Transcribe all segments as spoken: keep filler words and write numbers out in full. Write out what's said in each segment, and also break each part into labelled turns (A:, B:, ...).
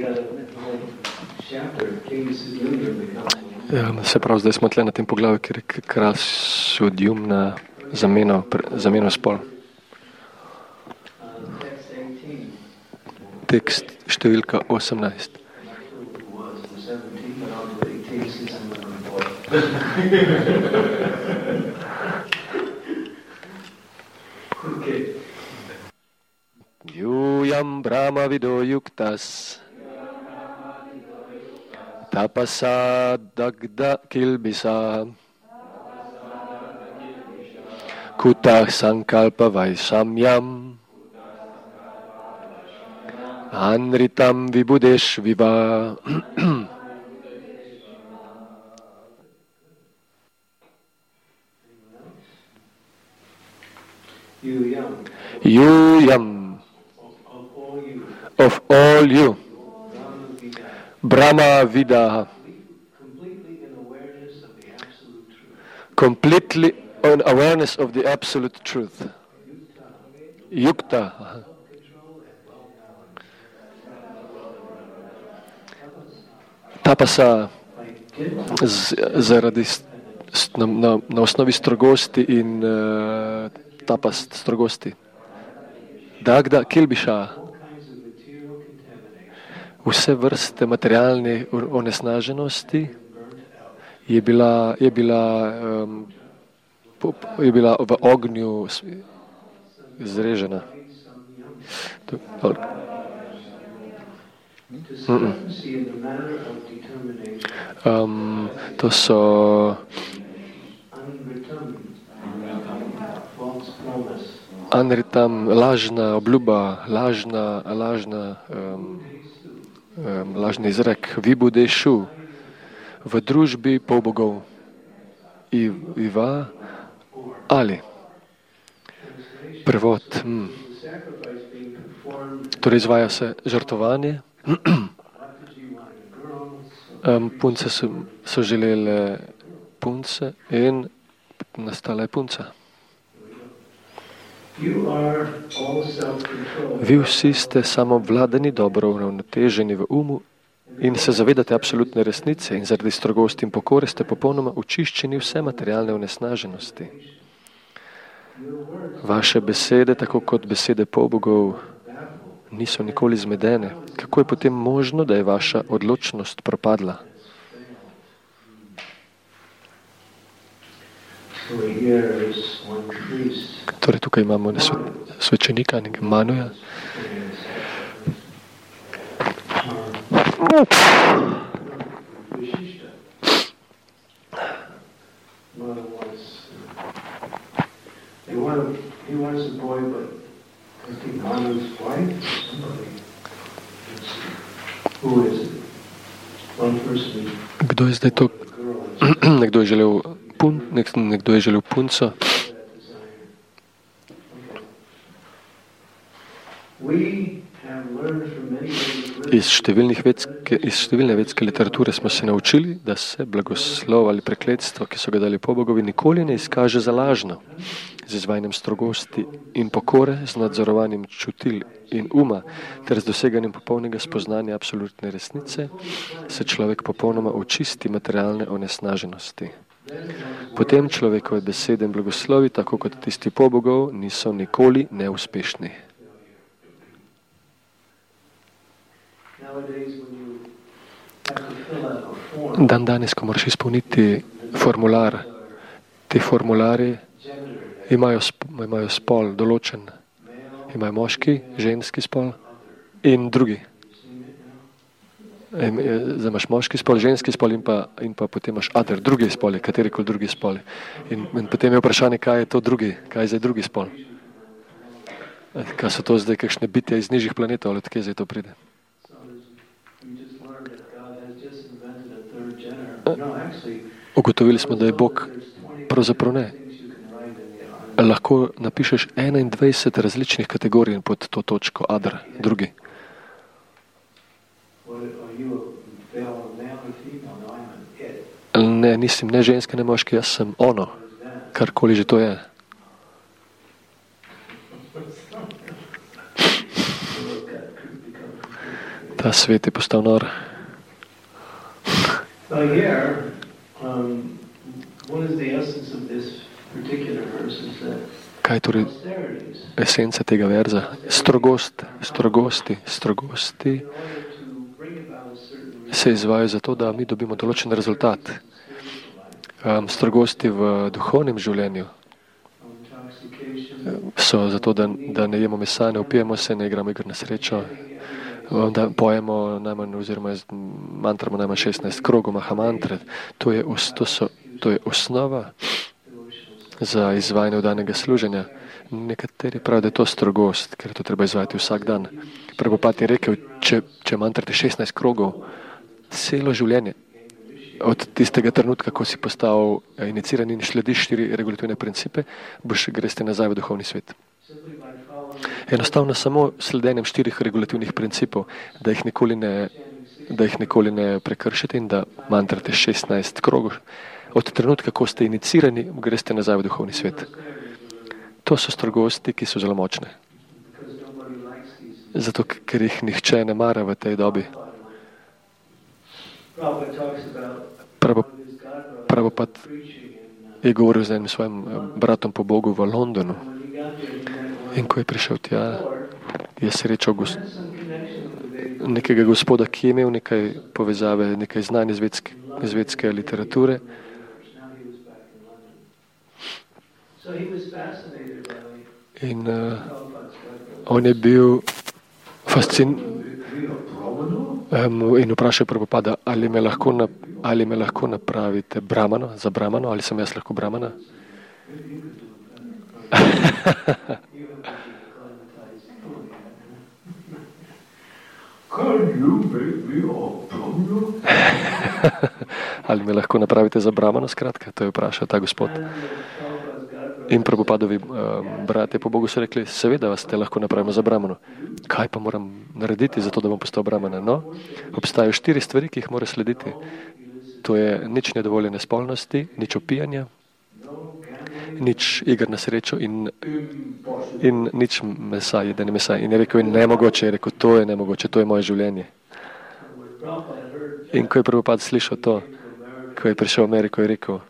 A: Ja, se pravi, zdaj smo tle na tem poglavju, kjer je kralj Sudjum na zameno, zameno spol. Tekst številka osemnajst. Yuyam Brahma Vido Yuktas Tapasa Dagda Kilbisa Kutah Sankalpa Vaisamyam Anritam Vibudesh Viva. Yuyam of all you, Brahma Vidaha, completely in awareness of the absolute truth. Yukta, tapasa, z, zaradi na, na, na osnovi strogosti in uh, tapas strogosti. Dagda kilbiša, vse vrste materialne onesnaženosti je bila, je bila, um, je bila v ognju izrežena. Um, to so anritam, lažna obljuba, lažna, lažna um, um, lažni izrek, vibudešu, v družbi polbogov, I, iva, ali. Prevod. Hmm. Torej izvaja se žrtvovanje. um, punce so, so želele punce in nastala je punca. Vi vsi ste samovladani, dobro uravnoteženi v umu in se zavedate absolutne resnice in zaradi strogosti in pokore ste popolnoma očiščeni vse materialne onesnaženosti. Vaše besede, tako kot besede polbogov, niso nikoli zmedene. Kako je potem možno, da je vaša odločnost propadla? Torej, tukaj imamo svečenika, Manuja. Kdo je zdaj to? Nekdo je želel pun, nekdo je želel punco. Iz, vedske, iz številne vedske literature smo se naučili, da se blagoslov ali prekletstvo, ki so ga dali pobogovi, nikoli ne izkaže za lažno. Z izvajanjem strogosti in pokore, z nadzorovanjem čutil in uma, ter z doseganjem popolnega spoznanja absolutne resnice, se človek popolnoma očisti materialne onesnaženosti. Potem človekove besede in blagoslovi, tako kot tisti pobogov, niso nikoli neuspešni. Dan danes, ko moraš izpolniti formular, te formulari imajo, imajo spol določen. Imajo moški, ženski spol in drugi. Zdaj imaš moški spol, ženski spol in pa, in pa potem imaš other, drugi spol, katerikoli drugi spol. In, in potem je vprašanje, kaj je to drugi, kaj je zdaj drugi spol. Kaj so to zdaj, kakšne bitje iz nižjih planetov, ali odkje zdaj to pride? Ugotovili smo, da je Bog pravzaprav ne. Lahko napišeš enaindvajset različnih kategorij pod to točko other, drugi. Ne, nisem ne ženska, ne moški, jaz sem ono, karkoli že to je. Ta svet je postal nor. Kaj je torej esenca tega verza? Strogost, strogosti, strogosti se izvajajo zato, da mi dobimo določen rezultat. Um, strogosti v duhovnem življenju so zato, da, da ne jemo mesa, ne upijemo se, ne igramo igr na srečo, da pojemo najmanj oziroma mantramo najmanj šestnajst krogov mahamantre. To je, to, so, to je osnova za izvajanje vdanega služenja. Nekateri pravijo, da je to strogost, ker to treba izvajati vsak dan. Prabhupada je rekel, če, če mantrate šestnajst krogov, celo življenje, od tistega trenutka, ko si postal iniciran in slediš štiri regulativne principe, boš greste nazaj v duhovni svet. Enostavno samo sledenjem štirih regulativnih principov, da jih nikoli ne, da jih nikoli ne prekršite in da mantrate šestnajst krogov. Od trenutka, ko ste inicirani, greste nazaj v duhovni svet. To so strogosti, ki so zelo močne. Zato, ker jih nihče ne mara v tej dobi. Prabhupada je govoril z enim svojim bratom po Bogu v Londonu. In ko je prišel tja, je srečal gos- nekega gospoda, ki je imel nekaj povezave, nekaj znanja iz vedske, iz vedske literature. In uh, on je bil fasciniran um, in vprašal Prabhupada, ali me lahko, na, ali me lahko napravite brahmano, za brahmano, ali sem jaz lahko brahmana. Ali me lahko napravite za brahmano, skratka, to je vprašal ta gospod. In Prabhupadovi um, bratje po Bogu so rekli, seveda vas te lahko napravimo za brahmano. Kaj pa moram narediti za to, da bom postal brahmana? No, obstajajo štiri stvari, ki jih mora slediti. To je nič nedovoljene spolnosti, nič opijanja, nič igr na srečo in, in nič mesa, jedene mesa. In je rekel, in nemogoče, je rekel, to je nemogoče, to je moje življenje. In ko je Prabhupada slišal to, ko je prišel v Ameriko, je rekel,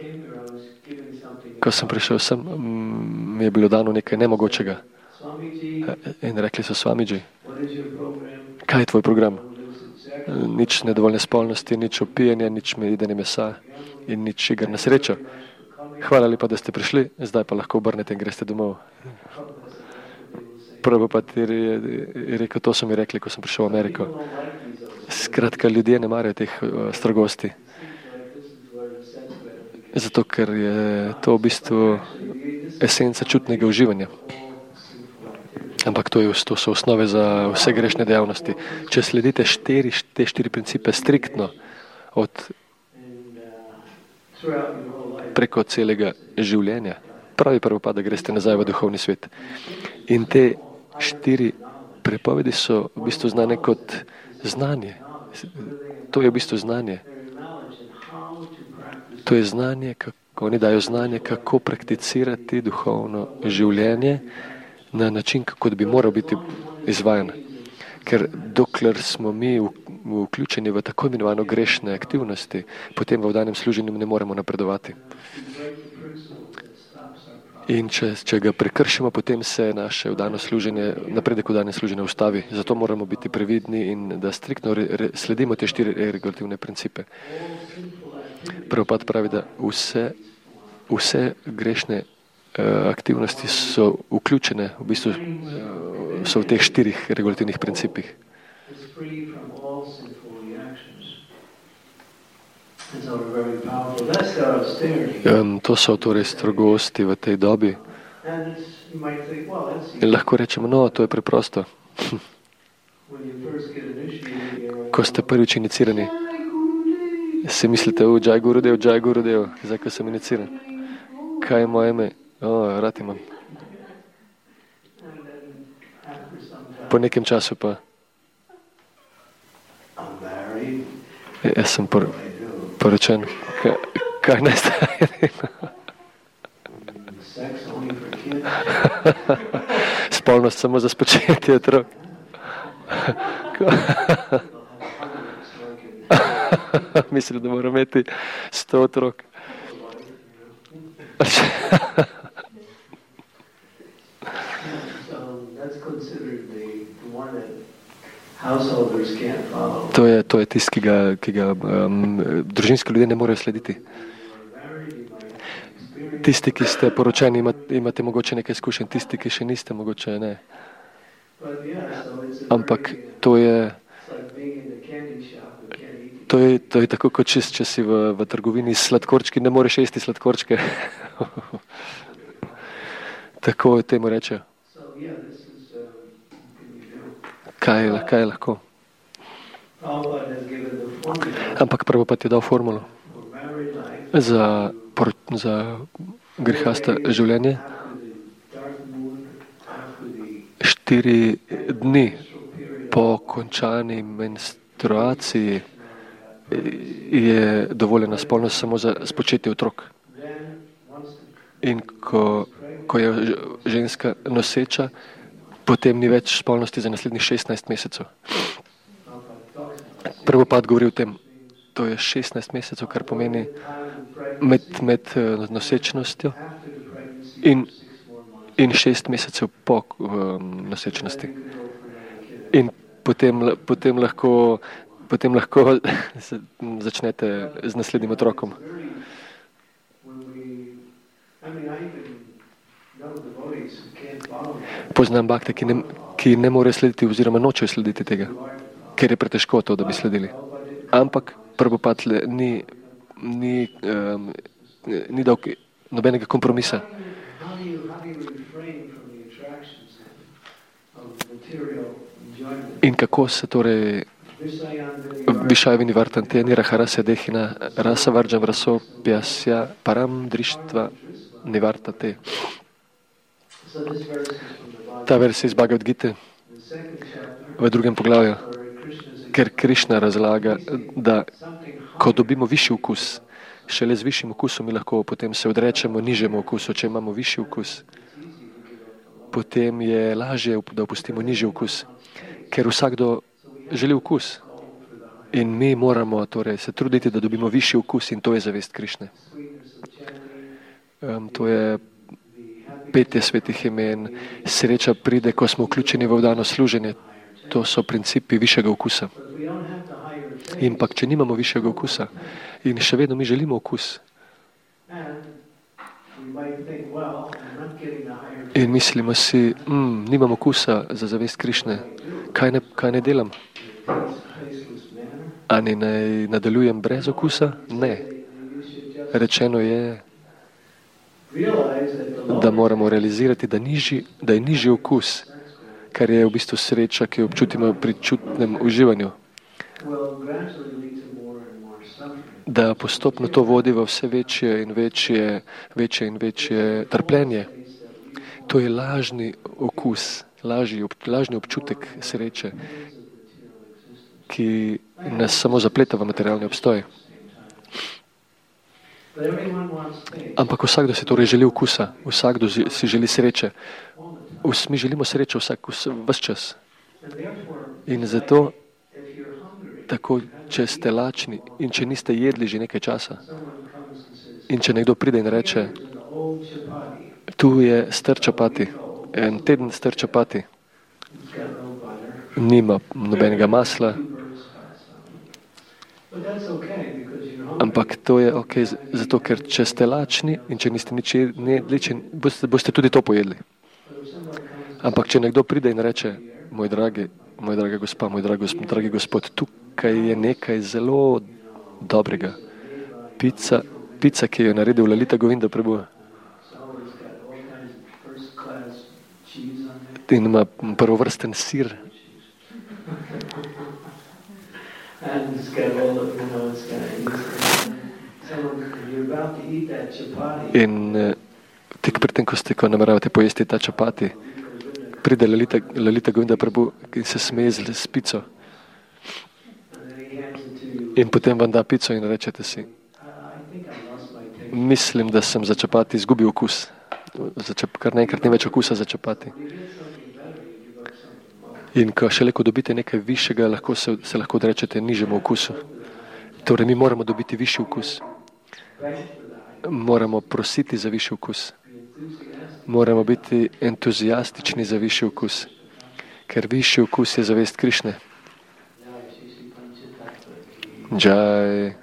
A: ko sem prišel sem, mi je bilo dano nekaj nemogočega. In rekli so, Swamiji, kaj je tvoj program? Nič nedovoljne spolnosti, nič opijanja, nič jedene mesa in nič igr na srečo. Hvala lepa, da ste prišli, zdaj pa lahko obrnete in greste domov. Prabhupada je, je rekel, to so mi rekli, ko sem prišel v Ameriko. Skratka, ljudje ne marajo teh uh, strogosti. Zato, ker je to v bistvu esenca čutnega uživanja. Ampak to, je, to so osnove za vse grešne dejavnosti. Če sledite štiri, te štiri principe striktno od preko celega življenja, pravi Prabhupada, da greste nazaj v duhovni svet. In te štiri prepovedi so v bistvu znane kot znanje. To je v bistvu znanje. To je znanje, kako oni dajo znanje, kako prakticirati duhovno življenje na način, kako bi moral biti izvajan. Ker dokler smo mi vključeni v tako imenovano grešne aktivnosti, potem v vdanem služenju ne moremo napredovati. In če, če ga prekršimo, potem se naše vdano služenje, napredek vdane služenje ustavi. Zato moramo biti previdni in da striktno re, re, sledimo te štiri regulativne principe. Prabhupada pravi, da vse, vse grešne uh, aktivnosti so vključene, v bistvu uh, so v teh štirih regulativnih principih. Um, to so torej strogosti v tej dobi. In lahko rečemo, no, to je preprosto. Ko ste prvič inicirani, si mislite, o, Jai Gurudev, Jai Gurudev, zdaj, ko sem iniciran. Kaj je moje ime? O, rad imam. Po nekem času pa. Jaz sem por, poročen. Kaj, kaj naj staje? Spolnost samo za spočetje otrok. Mislim, da mora imeti sto otrok. To je, to je tisti, ki ga, ki ga um, družinski ljudje ne morejo slediti. Tisti, ki ste poročeni, imate, imate mogoče nekaj izkušenj, tisti, ki še niste, mogoče ne. Ampak to je, to je, to je tako, kot če, če si v, v trgovini s sladkorčki, ne moreš jesti sladkorčke. Tako temu rečejo. Kaj, kaj je lahko? Ampak prvo pa ti je dal formulo za, za grihasto življenje. Štiri dni po končani menstruaciji je dovoljena spolnost samo za spočetje otrok. In ko, ko je ženska noseča, potem ni več spolnosti za naslednjih šestnajst mesecev. Prvopad govori o tem, to je šestnajst mesecev, kar pomeni med, med nosečnostjo in, in šest mesecev po um, nosečnosti. In potem, potem lahko, potem lahko začnete z naslednjim otrokom. Poznam bakte, ki ne, ki ne more slediti oziroma nočejo slediti tega, ker je pretežko to, da bi sledili. Ampak Prabhupada ni, ni, um, ni dal nobenega kompromisa. In kako se torej Višajvi nivartante niraharasya dehina rasa varjam raso pyasya param drištva nivartate. Ta vers iz Bhagavad Gite v drugem poglavju, ker Krišna razlaga, da ko dobimo višji okus, šele z višjim okusom mi lahko potem se odrečemo nižjemu okusu. Če imamo višji okus, potem je lažje, da opustimo nižji okus, ker vsakdo želi okus. In mi moramo torej se truditi, da dobimo višji okus, in to je zavest Krišne. Um, to je petje svetih imen, sreča pride, ko smo vključeni v vdano služenje. To so principi višjega okusa. In pa, če nimamo višjega okusa in še vedno mi želimo okus in mislimo si, mm, nimam okusa za zavest Krišne, kaj ne, kaj ne delam? Ali naj nadaljujem brez okusa? Ne. Rečeno je, da moramo realizirati, da, nižji, da je nižji okus, kar je v bistvu sreča, ki jo občutimo pri čutnem uživanju. Da postopno to vodi v vse večje in večje, večje in večje trpljenje. To je lažni okus, lažni, lažni občutek sreče, ki nas samo zapleta v materialni obstoj. Ampak vsakdo si torej želi okusa, vsakdo si želi sreče. Mi želimo srečo vsak, ves čas. In zato, tako, če ste lačni in če niste jedli že nekaj časa, in če nekdo pride in reče, tu je star čapati, en teden star čapati, nima nobenega masla, ampak to je ok, zato ker če ste lačni in če niste nič jedli, boste, boste tudi to pojedli. Ampak če nekdo pride in reče, moj dragi, moj draga gospa, moj dragi, dragi gospod, tukaj je nekaj zelo dobrega. Pica, pica, ki jo je naredil Lalita Govinda Prabhu. In ima prvovrsten sir. In uh, tik pred tem, ko ste, ko nameravate pojesti ta čapati, pride Lalita, Lalita Govinda Prabhu in se smeje z pico. In potem vam da pico in rečete si, mislim, da sem za čapati izgubil okus. Za čap, kar naenkrat ni več okusa za čapati. In ko šele ko dobite nekaj višjega, lahko se, se lahko odrečete nižjemu okusu. Torej, mi moramo dobiti višji okus. Moramo prositi za višji okus. Moramo biti entuzijastični za višji okus. Ker višji okus je zavest Krišne. Džaj.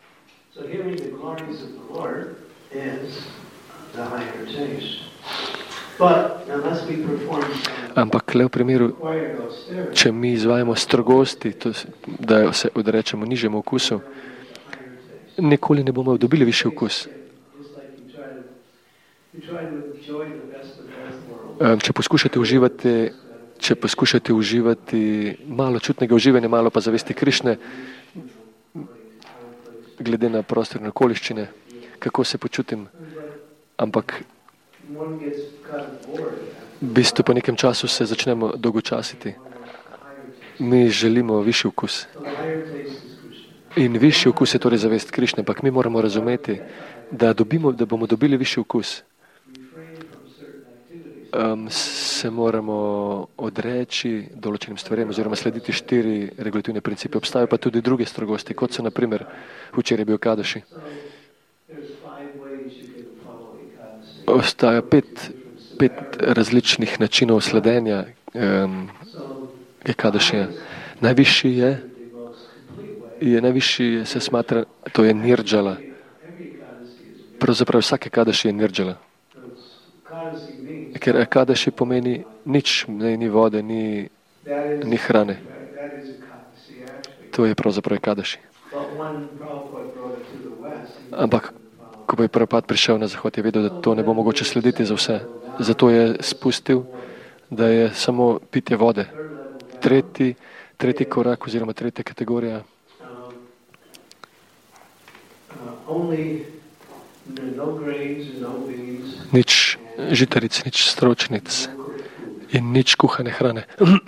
A: Ampak le v primeru, če mi izvajamo strogosti, to, da se odrečemo nižjemu okusu, nikoli ne bomo dobili višji okus. Če poskušate uživati, če poskušate uživati malo čutnega uživanja, malo pa zavesti Krišne, glede na prostor in okoliščine, kako se počutim, ampak v bistvu po nekem času se začnemo dolgočasiti. Mi želimo višji okus. In višji okus je torej zavest Krišne, ampak mi moramo razumeti, da, dobimo, da bomo dobili višji okus. Um, se moramo odreči določenim stvarem oziroma slediti štiri regulativne principe. Obstajajo pa tudi druge strogosti, kot so naprimer včeraj bil Kadaši. Obstaja pet, pet različnih načinov sledenja um, Kadašija. Najvišji je, je, najvišji se smatra, to je Nirdžala. Pravzaprav vsake Kadaši je Nirdžala. Ker Ekadaši pomeni nič, ne, ni vode, ni, ni hrane. To je pravzaprav Ekadaši. Ampak, ko pa je Prabhupada prišel na Zahod, je vedel, da to ne bo mogoče slediti za vse. Zato je spustil, da je samo pitje vode. Tretji, tretji korak oziroma tretja kategorija. Nič žitaric, nič stročnic in nič kuhane hrane.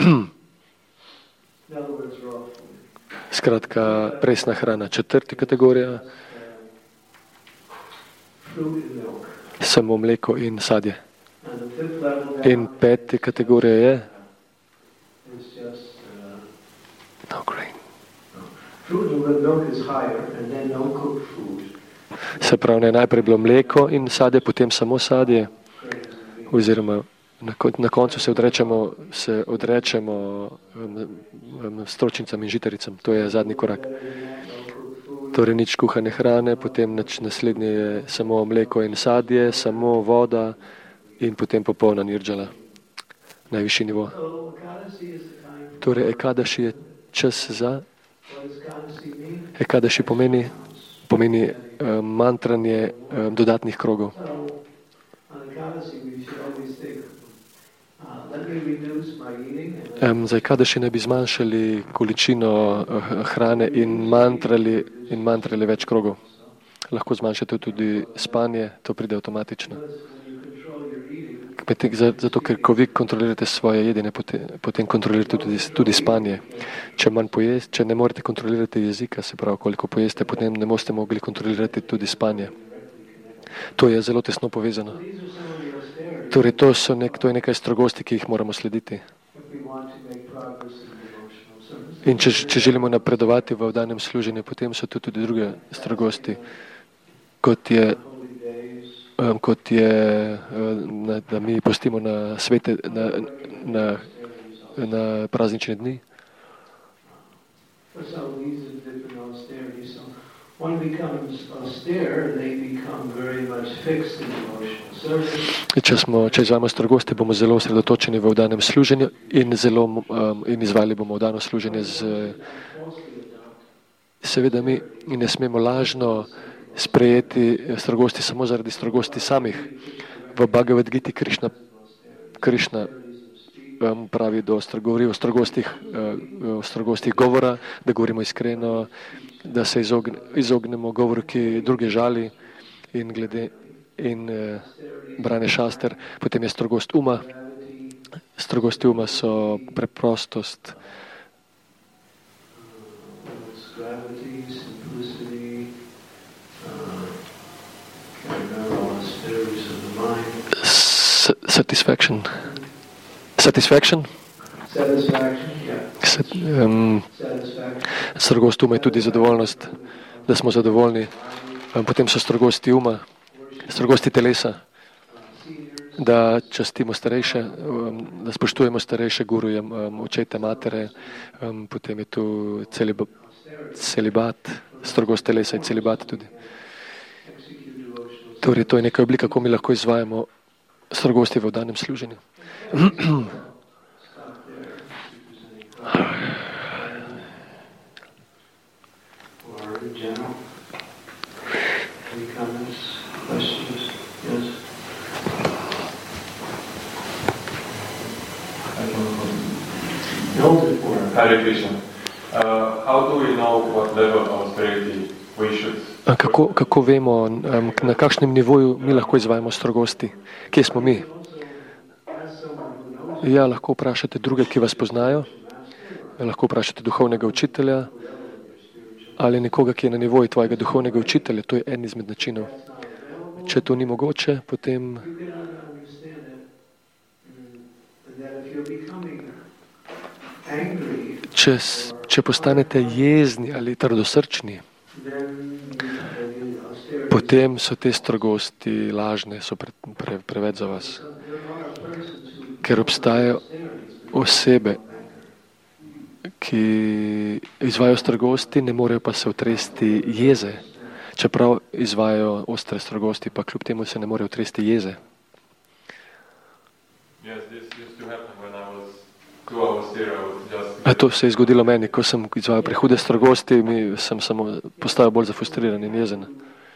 A: Skratka, presna hrana. Četrta kategorija. Samo mleko in sadje. In peta kategorija je no grain. Se pravi, ne, najprej bilo mleko in sadje, potem samo sadje, oziroma na, na koncu se odrečemo, se odrečemo um, um, stročnicam in žitaricam. To je zadnji korak. Torej nič kuhane hrane, potem nač, naslednje je samo mleko in sadje, samo voda in potem popolna nirdžala. Najvišji nivo. Torej Ekadaši je čas za... Ekadaši pomeni, pomeni um, mantranje um, dodatnih krogov. Um, za Ekadaši ne bi zmanjšali količino uh, hrane in mantrali, in mantrali več krogov. Lahko zmanjšate tudi spanje, to pride avtomatično. Zato, ker ko vi kontrolirate svoje jedenje, potem, potem kontrolirate tudi, tudi spanje. Če, manj pojeste, če ne morete kontrolirati jezika, se pravi, koliko pojeste, potem ne boste mogli kontrolirati tudi spanje. To je zelo tesno povezano. Torej, to, so nek, to je nekaj strogosti, ki jih moramo slediti. In če, če želimo napredovati v vdanem služenju, potem so tu tudi druge strogosti, kot je Um, kot je, uh, da mi postimo na svete, na, na, na praznične dni. Če, smo, če izvajamo strogosti, bomo zelo osredotočeni v vdanem služenju in, zelo, um, in izvali bomo vdano služenje z... Seveda mi ne smemo lažno sprejeti strogosti samo zaradi strogosti samih. V Bhagavad Giti Krišna, Krišna um, pravi, da govori o strogostih, uh, o strogostih govora, da govorimo iskreno, da se izogne, izognemo govoru, ki druge žali in, glede, in uh, branje šaster. Potem je strogost uma. Strogosti uma so preprostost, satisfaction. Satisfaction? Um, strogost uma je tudi zadovoljnost, da smo zadovoljni. Um, potem so strogosti uma, strogosti telesa, da častimo starejše, um, da spoštujemo starejše, guruje, um, očete, matere. Um, potem je tu celib, celibat, strogost telesa in celibat tudi. Torej, to je neka oblika, kako mi lahko izvajamo strogosti v danem služenju.
B: Hare Krishna. Uh, how do we know what level of austerity we should?
A: Kako, kako vemo, um, na kakšnem nivoju mi lahko izvajamo strogosti? Kje smo mi? Ja, lahko vprašate druge, ki vas poznajo. Lahko vprašate duhovnega učitelja ali nekoga, ki je na nivoju tvojega duhovnega učitelja. To je en izmed načinov. Če to ni mogoče, potem če, če postanete jezni ali trdosrčni, potem so te strogosti lažne, so pre, pre, preveč za vas. Ker obstajajo osebe, ki izvajajo strogosti, ne morejo pa se otresti jeze. Čeprav izvajajo ostre strogosti, pa kljub temu se ne morejo otresti jeze. A to se je zgodilo meni, ko sem izvajal prehude strogosti, mi sem samo postal bolj zafrustriran in jezen.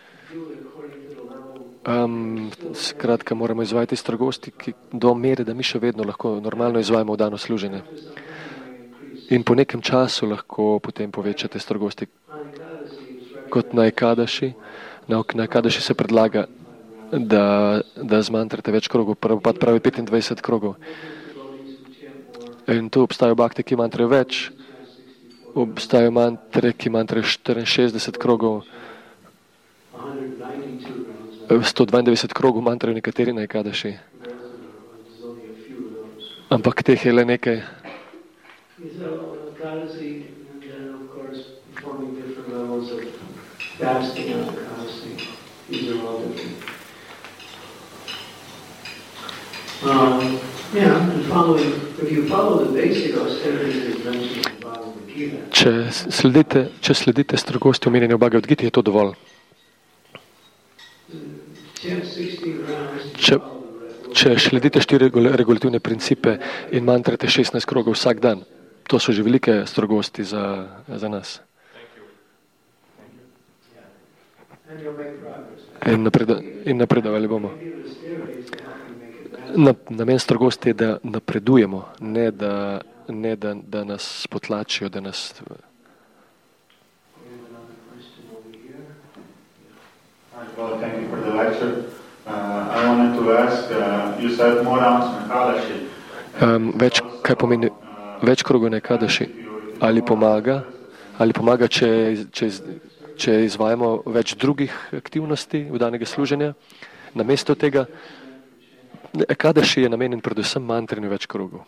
A: Um, skratka, moramo izvajati strogosti ki, do mere, da mi še vedno lahko normalno izvajamo v dano služenje. In po nekem času lahko potem povečate strogosti. Kot na Ekadaši. Na, na Ekadaši se predlaga, da, da zmantrate več krogov, Prabhupada pravi petindvajset krogov. In tu obstajajo bhakti, ki mantrajo več, obstajajo mantre, ki mantrajo štiriinšestdeset krogov, sto dvaindevetdeset krogov mantrajo nekateri na Ekadaši. Ampak teh je le nekaj.
C: Um, yeah, and following, if you follow the basic austerity that is mentioned in Bhagavad Gita.
A: Če sledite, če sledite strogosti omenjene v Bhagavad Giti, je to dovolj. Če, če sledite štiri regulativne principe in mantrate šestnajst krogov vsak dan, to so že velike strogosti za, za nas. In, napredo, in napredovali bomo. Na, namen strogosti je, da napredujemo, ne da, ne da, da nas potlačijo, da nas...
B: Well, thank you for the lecture. Uh, I wanted to ask, uh, you said more rounds na Ekadaši.
A: Um, več, kaj pomeni več krogov na Ekadaši? Ali pomaga, ali pomaga če, če, če izvajamo več drugih aktivnosti v danega služenja? Namesto tega, Ekadaši je namenjen predvsem mantranju več krogov.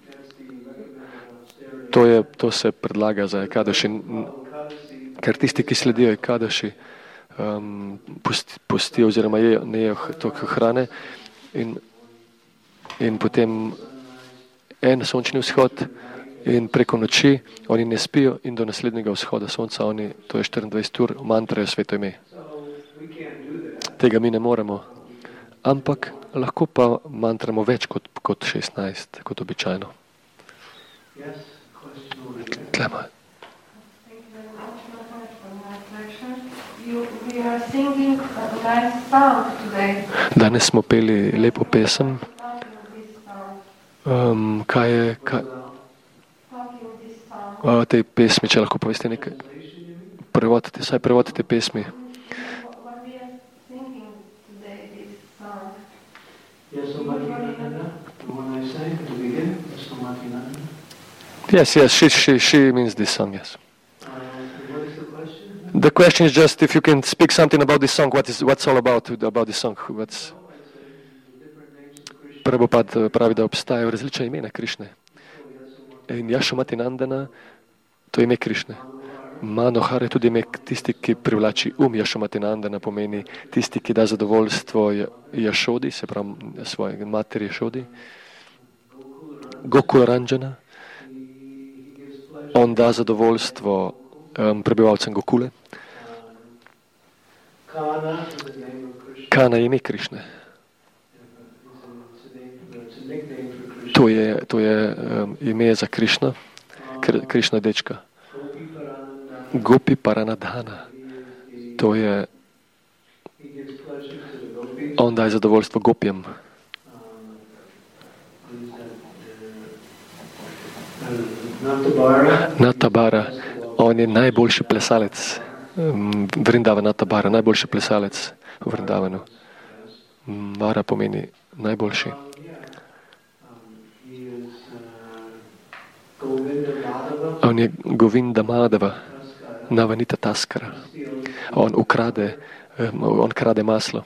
A: To, je, to se predlaga za Ekadaši, ker tisti, ki sledijo Ekadaši, um, pusti, pustijo oziroma jejo, ne jejo toliko hrane in, in potem en sončni vzhod in preko noči oni ne spijo in do naslednjega vzhoda sonca oni, to je štiriindvajset ur, mantrajo sveto ime. Tega mi ne moremo, ampak lahko pa mantramo več kot, kot šestnajst, kot običajno. Tlema. Danes smo peli lepo pesem. Um, kaj je, kaj... O tej pesmi, če lahko poveste nekaj. Prevodite, saj prevodite pesmi. Yes, yes, she, she, she means this song, yes. The question is just if you can speak something about this song, what is, what's all about, about this song, what's... Prabhupada pravi, da obstajajo različna imena Krišne. In Jašomatinandana, to je ime Krišne. Manohar je tudi ime tisti, ki privlači um. Jašomatinandana pomeni tisti, ki da zadovoljstvo Jašodi, se pravi svoje materi Jašodi. Gokul Ranjana, on da zadovoljstvo um, prebivalcem Gokule. Kana je ime Krišne. To je, to je um, ime za Krišna, Kr, Krišna dečka. Gopi Paranadhana. To je, on daje zadovoljstvo gopjem. Natabara, on je najboljši plesalec. Vrindava Natabara, najboljši plesalec v Vrindavanu. Vara pomeni najboljši. On je Govinda Madhava, Navanita Taskara. On ukrade, on krade maslo.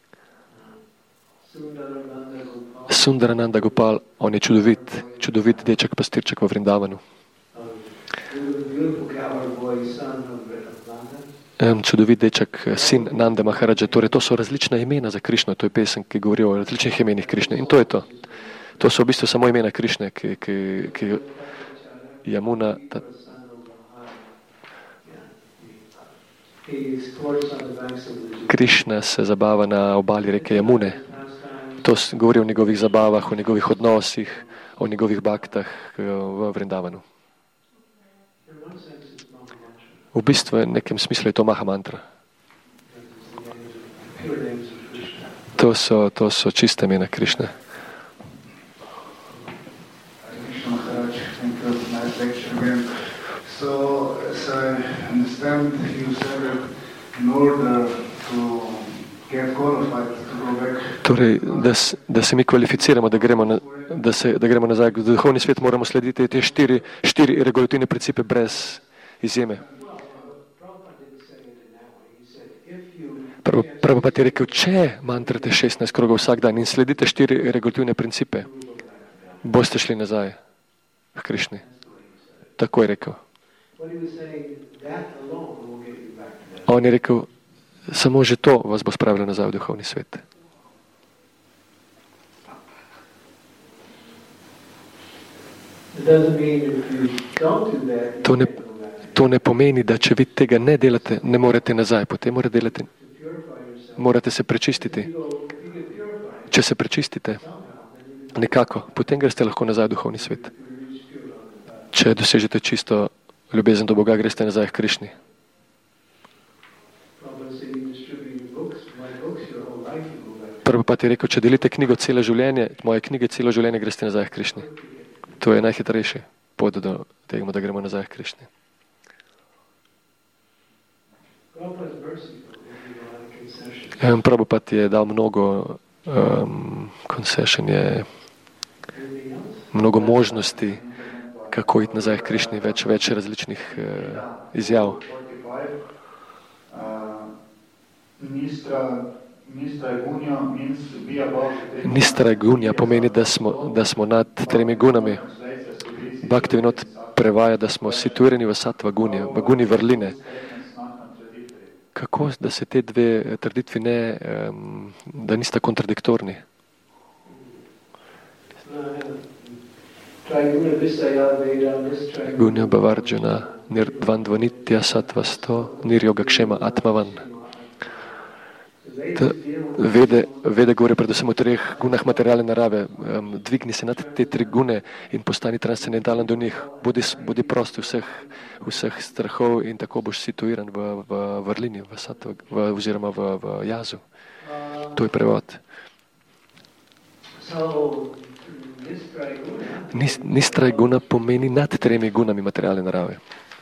A: Sundarananda Gopal, on je čudovit, čudovit deček pastirček v Vrindavanu. Čudovit deček, sin Nanda Maharaja. Torej, to so različna imena za Krišno. To je pesem, ki govori o različnih imenih Krišne. In to je to. To so v bistvu samo imena Krišne, ki, ki, ki Jamuna. Ta, Krišna se zabava na obali reke Jamune. To govori o njegovih zabavah, o njegovih odnosih, o njegovih baktah v Vrindavanu. V bistvu v nekem smislu je to Maha mantra. To so, to so čiste imena Krišne.
B: So, as I understand, you said that in order to get qualified to go back.
A: Torej, da, da se mi kvalificiramo, da gremo, na, da se, da gremo nazaj v duhovni svet, moramo slediti te štiri, štiri regulativne principe brez izjeme. Prabhupada je rekel, če mantrate šestnajst krogov vsak dan in sledite štiri regulativne principe, boste šli nazaj v Krišni. Tako je rekel. On je rekel, samo že to vas bo spravilo nazaj v duhovni svet. To ne, to ne pomeni, da če vi tega ne delate, ne morete nazaj, potem morate delati. Morate se prečistiti. Če se prečistite, nekako, potem greste lahko nazaj v duhovni svet. Če dosežete čisto ljubezen do Boga, greste nazaj v Krišni. Prabhupada je rekel, če delite knjigo celo življenje, moje knjige celo življenje, greste nazaj v Krišni. To je najhitrejši pot do tega, da gremo nazaj v Krišni. Prabhupada je dal mnogo um, concession, je mnogo možnosti, kako iti nazaj v Krišni, več, več različnih uh, izjav. Nistra gunja pomeni, da smo, da smo nad tremi gunami. Bhaktivinod prevaja, da smo situirani v sattva gunja, v guni vrline. Kako, da se te dve trditvi ne, um, da nista kontradiktorni? Gunja Bhavarjuna, nirdvandvanitya sattvasto, nirjogakshema atmavan. Vede, vede govori predvsem o treh gunah materialne narave. Um, dvigni se nad te tri gune in postani transcendentalen do njih. Bodi, bodi prost vseh, vseh strahov in tako boš situiran v, v vrlini, v sattva, v, oziroma v, v jazu. To je prevod. Nis, nistraj guna pomeni nad tremi gunami materialne narave.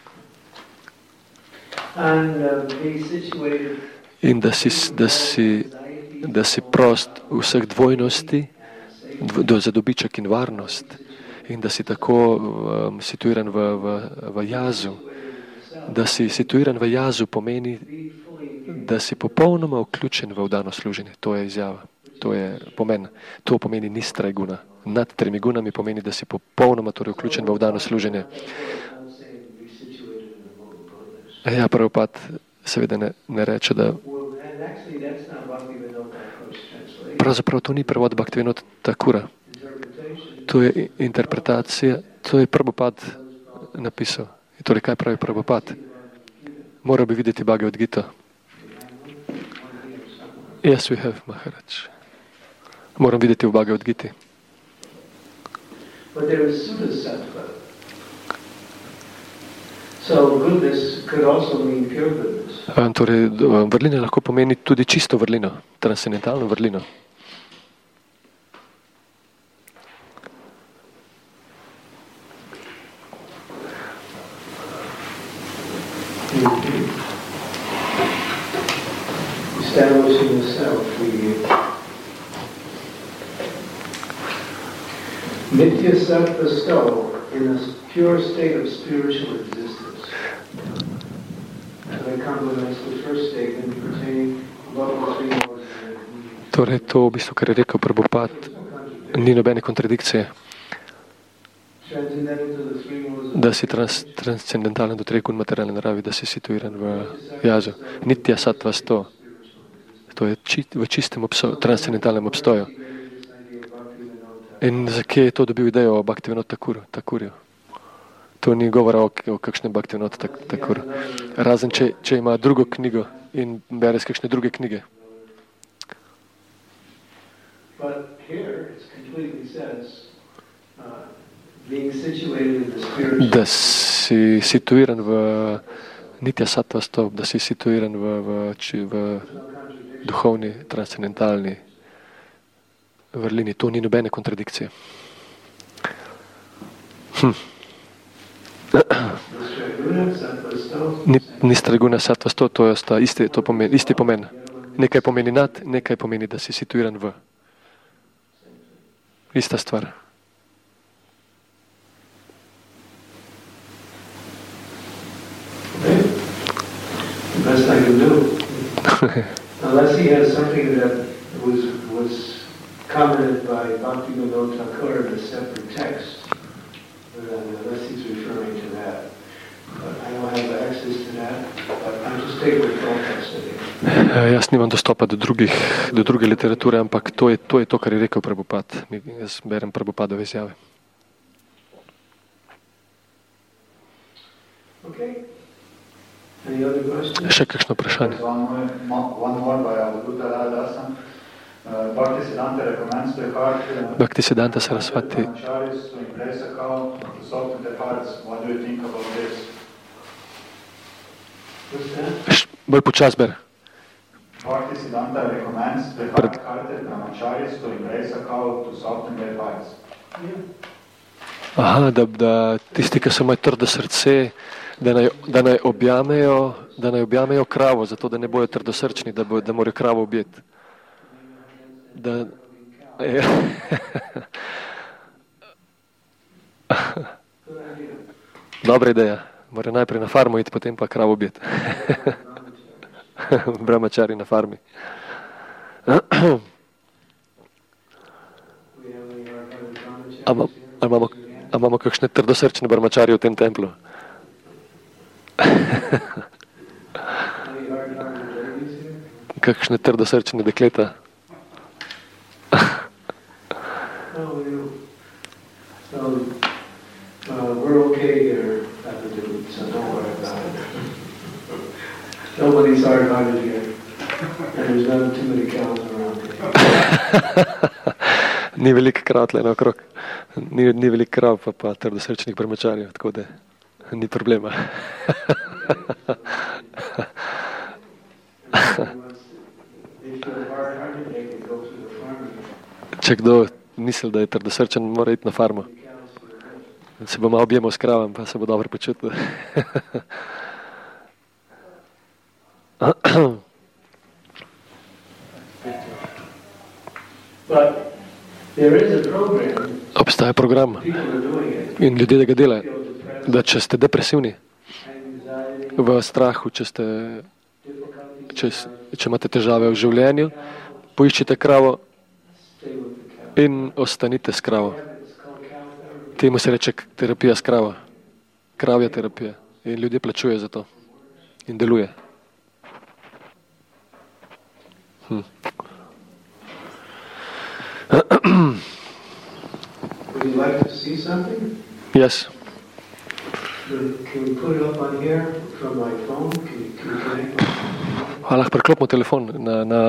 A: In da si, da si, da si prost vseh dvojnosti, dv, za dobiček in varnost, in da si tako um, situiran v, v, v jazu. Da si situiran v jazu pomeni, da si popolnoma vključen v vdano služenje. To je izjava, to je pomen. To pomeni nistraj guna. nad tremi gunami pomeni, da si popolnoma torej vključen v vdano služenje. Ja, Prabhupad seveda ne, ne reče, da pravzaprav to ni prevod Bhaktivinoda Thakura. To je interpretacija, to je Prabhupad napisal. In torej, kaj pravi Prabhupad? Moral bi videti Bhagavad Gita. Yes, we have, Maharaj. Moram videti v Bhagavad Giti.
C: But there is Sudha Sattva. So goodness could also mean pure goodness.
A: Um, torej, vrlina lahko pomeni tudi čisto vrlino, transcendentalno vrlino.
C: Establishing the self, we Nitya Sattva Sto in a pure state of spiritual existence. So that complements the first statement pertaining above the three modes.
A: Torej, to v bistvu, kar je rekel Prabhupad, ni nobene kontradikcije. Da si trans, transcendentalen do treh gun materialne naravi, da si situiran v jazu. Nitya Sattva Sto. To je či, v čistem obso, transcendentalnem obstoju. In zakaj je to dobil idejo o Bhaktivinoda Thakurju? To ni govora o, o kakšnem Bhaktivinoda Thakuru. Razen, če, če ima drugo knjigo in bere z kakšne druge knjige. Da si situiran v Nitya Sattva Sto, da si situiran v, v, v duhovni, transcendentalni vrlini. To ni nobene kontradikcije. Hm. Ni, ni straguna Sattva Sto, to je sta isti, to pomeni, isti pomen. Nekaj pomeni nad, nekaj pomeni, da si situiran v. Ista stvar.
C: The best I can do. Unless he has something that was was commented by Bhaktivinoda Thakur in a separate text, then unless he's referring to that. But I don't have access to that, but I'm just taking the context of it.
A: Jaz nimam dostopa do, drugih, do druge literature, ampak to je, to je to, kar je rekel Prabhupad. Jaz berem Prabhupadove izjave.
C: Okay. Any other questions?
A: Še kakšno vprašanje? Bhaktisiddhanta Sarasvati. Bolj počas ber. Pred... Aha, da, da tisti, ki so imajo trdo srce, da naj, da naj objamejo, da naj objamejo kravo, zato da ne bojo trdosrčni, da, bo, da morajo kravo objeti. Da, ja. Dobra ideja. Mora najprej na farmo iti, potem pa kravo objeti. Brahmačari na farmi. A imamo, a imamo kakšne trdosrčne brahmačarje v tem templu? Kakšne trdosrčne dekleta?
C: Nobody's hard-hearted here, and there's not too many cows around here.
A: Ni veliko krav tle naokrog, ni, ni veliko krav, pa, pa trdosrčnih brahmačarjev, tako da ni problema. Če kdo misli, da je trdosrčen, mora iti na farmo. Se bo malo objemal s kravom, pa se bo dobro počutil. Obstaja program in ljudje, da ga delajo, da če ste depresivni, v strahu, če, ste, če, če imate težave v življenju, poiščite kravo In ostanite s kravo. Temu se reče terapija s kravo. Kravja terapija. In ljudje plačujejo za to. In deluje. Hm.
C: Would you like to see something?
A: Yes.
C: Can we put it up on here from my phone? Can you, can you connect?
A: A lahko priklopimo telefon na, na...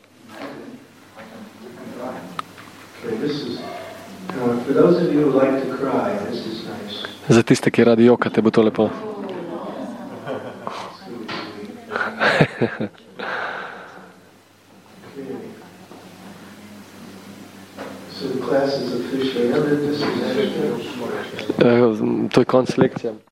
C: Okay, this is, uh, for those of you who like to cry, this is nice.
A: Za tiste, ki radi jokate, bo to lepo.
C: Okay. So the class is officially ended. This is actually...
A: To je konc lekcije.